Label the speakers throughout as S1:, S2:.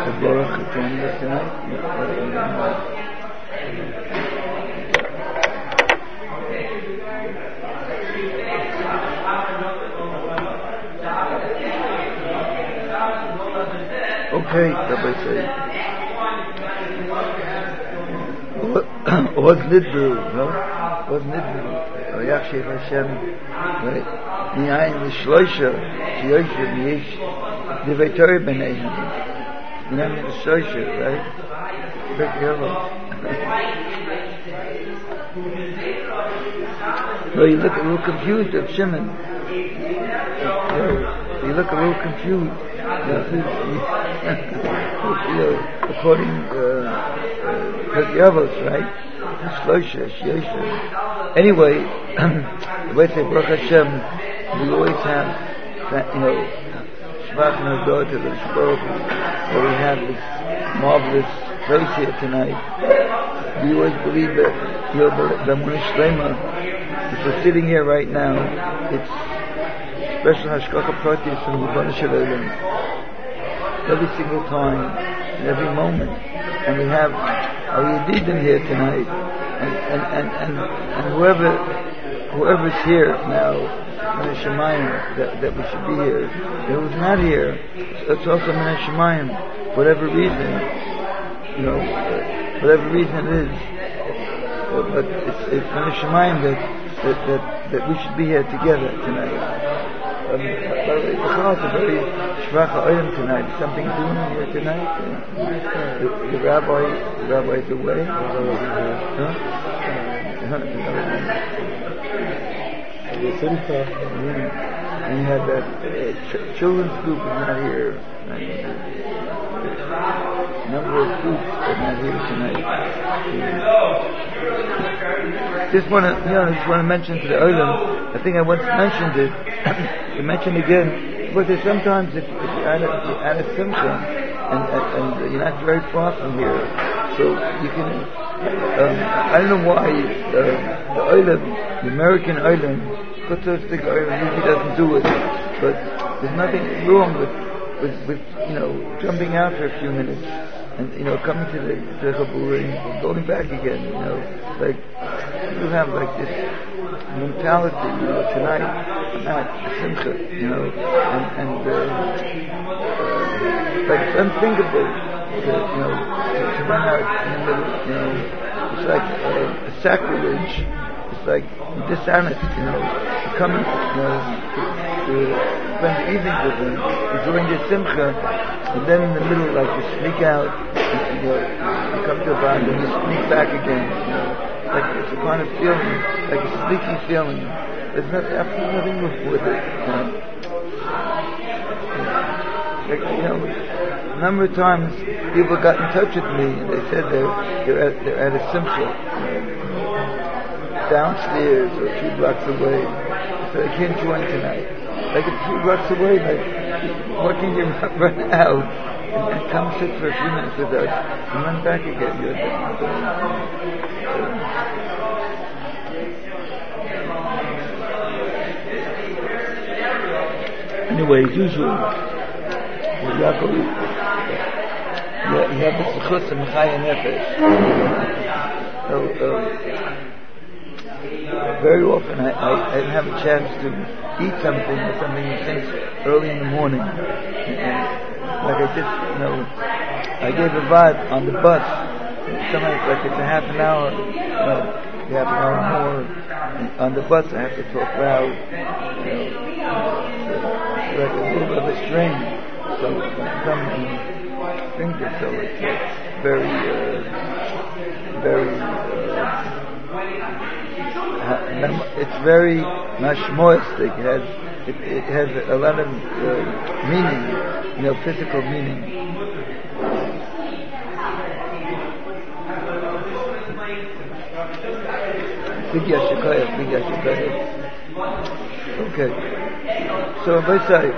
S1: Baruch joining us tonight. Okay, Rabbi say. Oz Nidbu, no? Oz Nidbu. Yachshev Hashem, right? Mi'ayin l'shloisha, shi'yosha, mi'yesh, divei Torah b'neihem. Mi'ayin l'shloisha, right? Very careful. No, you look a little confused of Shimon. You look a little confused. According to Yavos, right? Shloisha, Shiosha. Anyway, the way to say Baruch Hashem, we always have that, Shvach and Hodor to the Shbaruch, where we have this marvelous place here tonight. We always believe that the Amunah Shlema, if we're sitting here right now, it's special Hashgacha Pratis from Ribono Shel Olam. Every single time, every moment, and we have our Yedidim here tonight, and whoever's here now Min Hashemayim that we should be here. Who's not here, it's also Min Hashemayim, whatever reason it is. But it's Min Hashemayim that we should be here together tonight. By the way, it's a very shvach ha'olam tonight. Something doing here tonight? The rabbi's away? And you had that children's group is not here. A number of groups are not here tonight. Just want to mention to the Olam, I think I once mentioned it, to mention again, because sometimes if you're at a simcha, and you're not very far from here, so you can, I don't know why, the Olam, the American Olam, usually doesn't do it, but there's nothing wrong with jumping out for a few minutes and coming to the Chabur and going back again. Like you have like this mentality. Tonight I'm at Simcha, and like it's unthinkable to run out in the middle. It's like a sacrilege. It's like dishonest, to come to spend the evening with them, enjoying the simcha, and then in the middle, like you sneak out, you come to a bar and then you sneak back again. Like it's a kind of feeling, like a sneaky feeling. There's absolutely nothing with it. Like, a number of times people got in touch with me and they said they're at a simcha. Downstairs or a few blocks away, so they can't join tonight. Like a few blocks away, like why can't you run out and come sit for a few minutes with us and run back again? Anyway, as usual, with Yaakov, you have the Sechus and Mechaya Nefesh. Very often I didn't have a chance to eat something or something since early in the morning. And like I gave a vibe on the bus. Sometimes like it's a half an hour more. And on the bus I have to talk loud. It's like a little bit of a strain. So some fingers, so it's very it's very mashmoistic. It has a lot of meaning, physical meaning. Big yashikaya. Okay. So by side.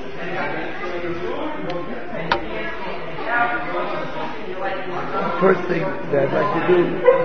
S1: First thing that I'd like to do,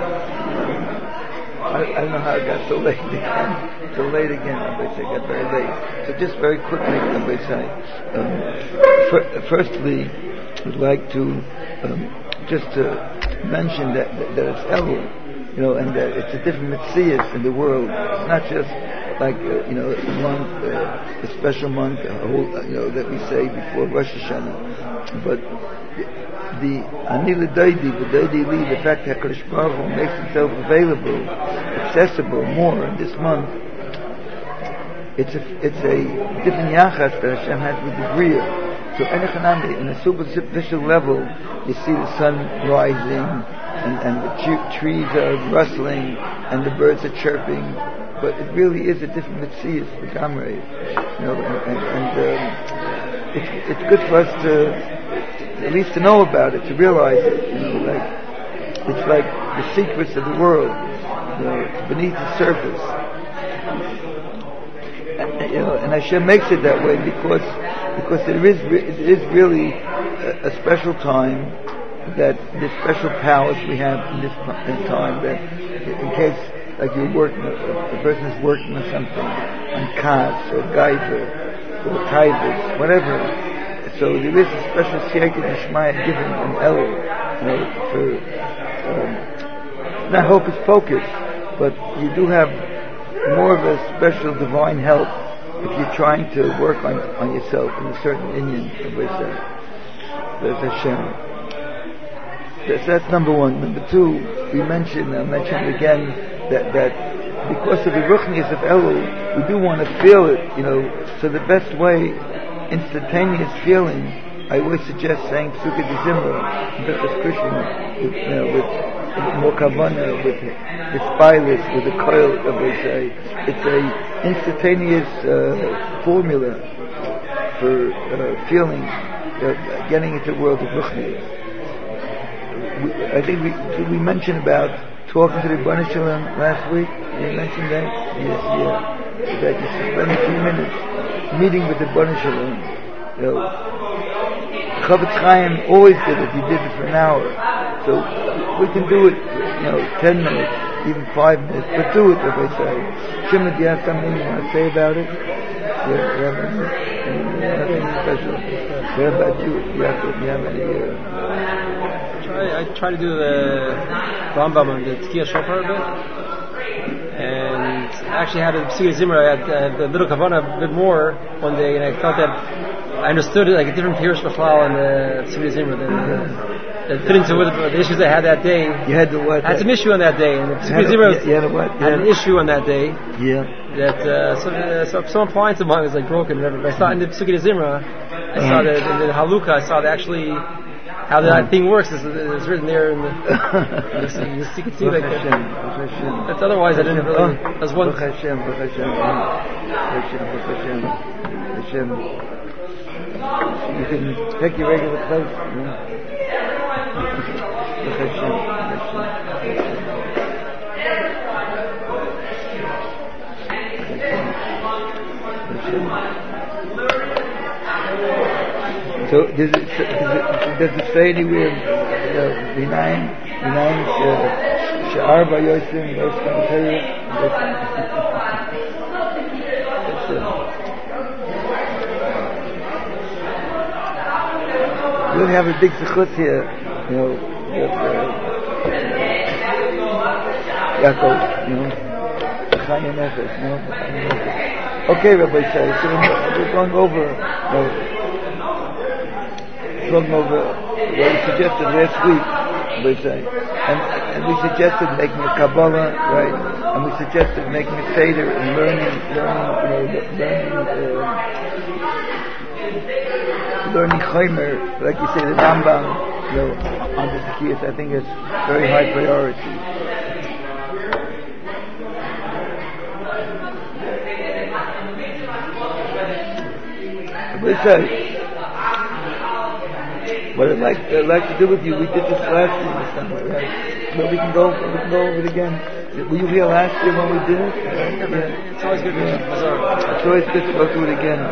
S1: I don't know how it got so late again. I got very late. So just very quickly, firstly, would like to just to mention that it's Elul, and that it's a different Metzias in the world. It's not just like a month, a special month, a whole, that we say before Rosh Hashanah, but the Ani L'Doidi, the fact that HaKadosh Baruch Hu makes himself available, accessible more in this month. It's a different yachas that Hashem has with the Bria. So in a superficial level, you see the sun rising, and the trees are rustling, and the birds are chirping, but it really is a different Metzias, the Gamrei. It's good for us to at least to know about it, to realize it. It's like the secrets of the world, it's beneath the surface. And Hashem makes it that way because it is really a special time, that the special powers we have in this time, that in case like a person is working on something, on kas or gaiva or taivas, whatever. So there is a special siyata d'shmaya given in Elul, for not hocus pocus, but you do have more of a special divine help if you're trying to work on yourself in a certain inyan of There's Hashem. That's number one. Number two, I mentioned again that because of the ruchnius of Elul, we do want to feel it, so the best way, instantaneous feeling, I always suggest saying Psukkah de Zimra, B'chas Krishna, with more kavana, with spilus, with the coil, as they say. It's a instantaneous formula for feeling, getting into the world of ruchnius. I think we mentioned about talking to the Rebbeinu Shalom last week. You mentioned that? Yes, yeah. That you spend a few minutes meeting with the Rebbeinu Shalom. Chavetz Chaim always did it. He did it for an hour. So we can do it, 10 minutes, even 5 minutes, but do it, as I say. Shimon, do you have something you want to say about it? Yeah, nothing special. What about you? Do you have any...
S2: I try to do the Rambam on the Tkiya Shofar a bit, and I actually had a Psukkah Zimra. I had a little Kavanah a bit more one day, and I felt that I understood it like a different Pirush B'chlal on the Psukkah Zimra that fit into the issues I had that day.
S1: You had the what?
S2: I had some issue on that day, and the Psukkah Zimra had an issue on that day.
S1: Yeah.
S2: That some appliance of mine was like broken, and whatever. But I saw in the Psukkah Zimra, I saw that in the Halukah, I saw that actually. How that thing works is written there in the you can see like that. That's otherwise I didn't really. That's one.
S1: Hashem. You can take your regular clothes. So does it say anywhere, V'naim Sha'ar B'Yosim Yosim Torah? We only have a big zechut here, Yaakov, Chayim Nefesh, Okay, Rabbi Shai, so we're going over what we suggested last week, and we suggested making a Kabbalah, right? And we suggested making a Seder and learning Chaimer, like you say, the Rambam, on the Tzkiyas. I think it's very high priority. What I'd like to do with you, we did this last year or something, right? But we can go over it again. Were you here last year when we did it?
S2: Yeah. It's always good.
S1: It's always good to go through it again.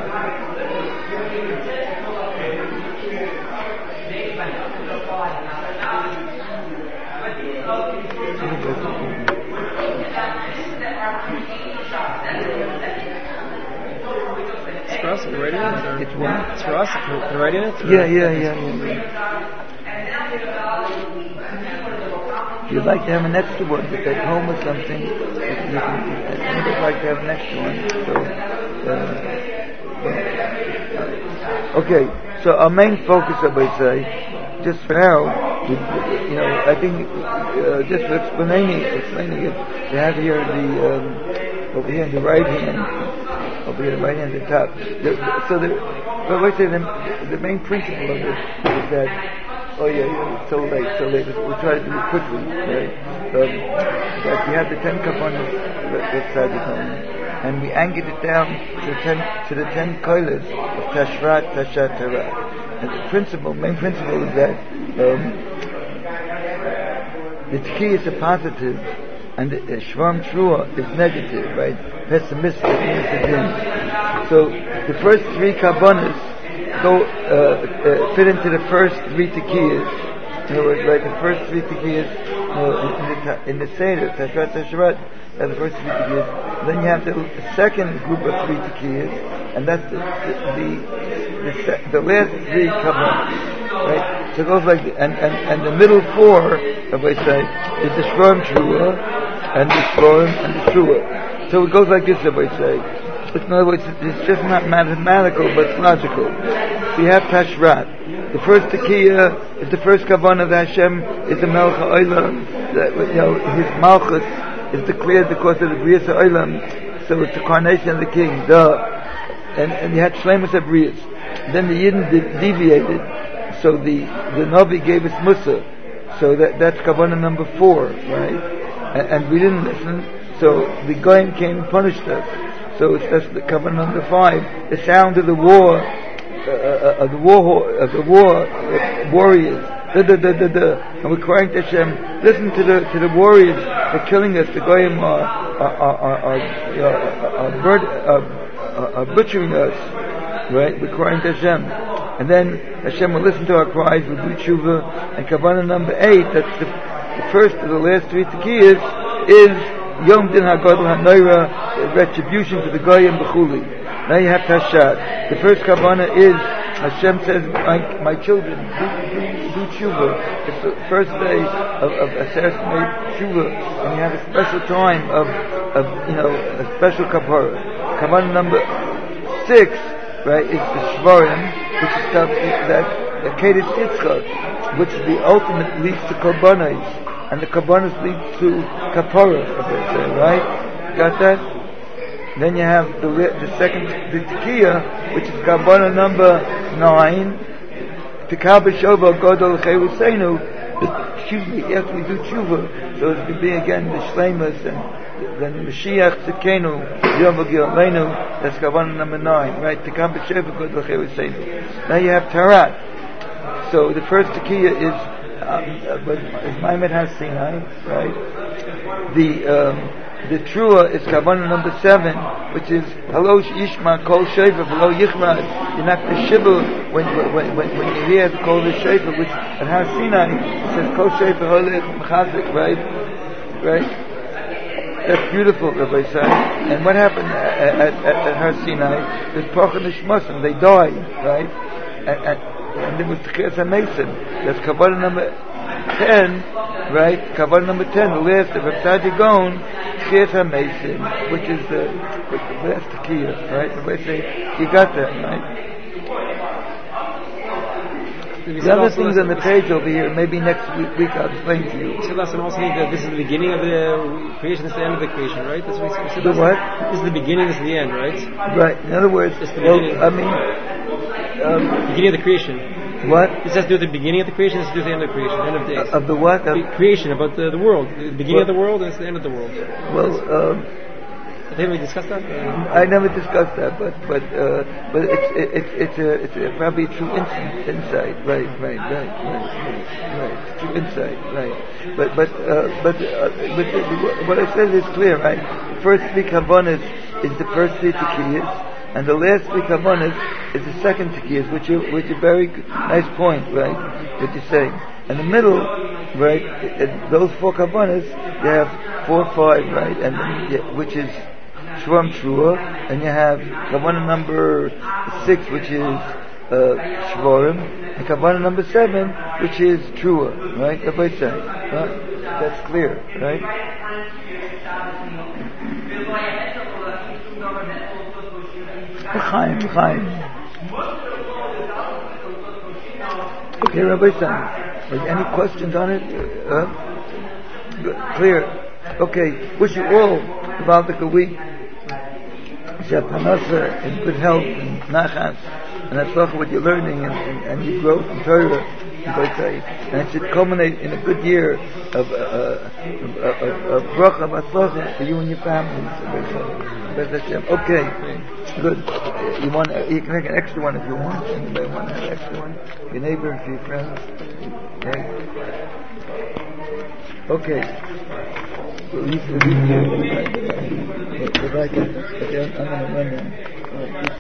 S2: us to write in it? Or
S1: It's what?
S2: It's for us to write in it?
S1: Yeah. If you'd like to have an extra one, if at home or something, anybody would like to have an extra one. So, okay. So our main focus, I would say, just for now, I think just for explaining it, we have here over here in the right hand, at the top. The main principle of it is that. Oh yeah, so late. We'll try to do it quickly, right? That we have the 10 kavanahs outside the home, and we anchored it down to the 10 koilas of Tashrat, Tashat, Tarat. And the main principle is that the Tki is a positive, and the Shvam Trua is negative, right? Pessimistic means the din. So the first 3 kavanahs fit into the first 3 tekiyas. In other words, right, the first 3 tekiyas in the Seder, Tashrat, Tashrat, the first 3 tekiyas. Then you have the second group of 3 tekiyas, and that's the last 3 kavanahs, right? So it goes like, and the middle 4, as I say, is the Shvam Trua, and the Shvam and the Trua. So it goes like this, as I say. In other words, it's just not mathematical, but it's logical. So you have Tashrat. The first Tekiya is the first Kavanah that Hashem is the Melech HaOlam. His Malchus is declared because of the Brias HaOlam. So it's the coronation of the king. And you had Shleimus HaBrias. Then the Yidden deviated. So the Navi gave us Musa. So that's Kavanah number 4, right? And we didn't listen. So the Goyim came and punished us. So that's the Kavanah number 5. The sound of the war, warriors. And we're crying to Hashem, listen to the warriors. They're killing us. The Goyim are butchering us. Right? We're crying to Hashem. And then Hashem will listen to our cries. We'll do tshuva. And Kavanah number 8. That's the first of the last 3 tekiyas is Yom Din HaGadol HaNoira, retribution to the Goyim B'chuli. Now you have Tashat. The first Kavanah is, Hashem says, my children, do tshuva. It's the first day of Aseret Tshuva, and you have a special time of a special Kapara. Kavanah number 6, right, is the Shvarim, which is that Kedes Yitzchak, which is the ultimate leads to Korbanos. And the Kabbanas lead to Kapara, right? Got that? Then you have the second, the Tekiya, which is Kabbana number 9. Tekah b'shova Godol Chayruseinu. After we do tshuva, so it could be again the Shleimus, and then Mashiach Tzidkenu, Yom V'Gilaleinu. That's Kabbana number 9, right? Tekah b'shova Godol Chayruseinu. Now you have Tarat. So the first Tekiya is Maimed Har Sinai, right? The Trua is Kavanah number 7, which is Halosh Yishma Kol Shofar V'lo Yichrad. You're not the Shibur when you hear the Kol Shofar, which at Har Sinai it says Kol Shofar Holech Mechazik, right? That's beautiful, Rabbi Sai. And what happened at Har Sinai? There's Pachah Nishmasim, they died, right? And there was Tchias HaMesim. That's Kavanah number 10, right? Kavanah number 10, the last of Tzadi Gon, Tchias HaMesim, which is the last Tekiya, right? Everybody say, you got that, right? The other things on the page over here, maybe next week I'll explain to you.
S2: So last one also means that this is the beginning of the creation, this is the end of the creation, right? That's what we said.
S1: The what?
S2: This is the beginning, this is the end, right?
S1: Right. In other words,
S2: it's the beginning. Beginning of the creation.
S1: What?
S2: This has to do with the beginning of the creation, this has to do with the end of the creation, end of days.
S1: Of the what?
S2: The creation, about the world. The beginning of the world and it's the end of the world.
S1: Well,
S2: Didn't we discuss that?
S1: I never discussed that, but it's probably a true insight, right. True insight, right. But what I said is clear, right? The first 3 Kavanahs is the first 3 Tekiyas, and the last 3 Kavanahs is the second Tekiyas, which is a very nice point, right? What you're saying. In the middle, right, those 4 Kavanahs, you have 4, 5, right, and which is Shvarim Trua, and you have Kavanah number 6, which is Shvarim, and Kavanah number 7, which is Trua, right? That's clear, right? Chaim. Okay, Rabbi Stein, any questions on it? Clear. Okay, wish you all about the good week. Parnasa in good health and nachas, and that's what you're learning and you grow from Torah, and it should culminate in a good year of bracha v'atzlacha for you and your families. Okay, good. You can make an extra one if you want. Anybody want to have an extra one? Your neighbor, for your friends. Okay. I'm going to run now.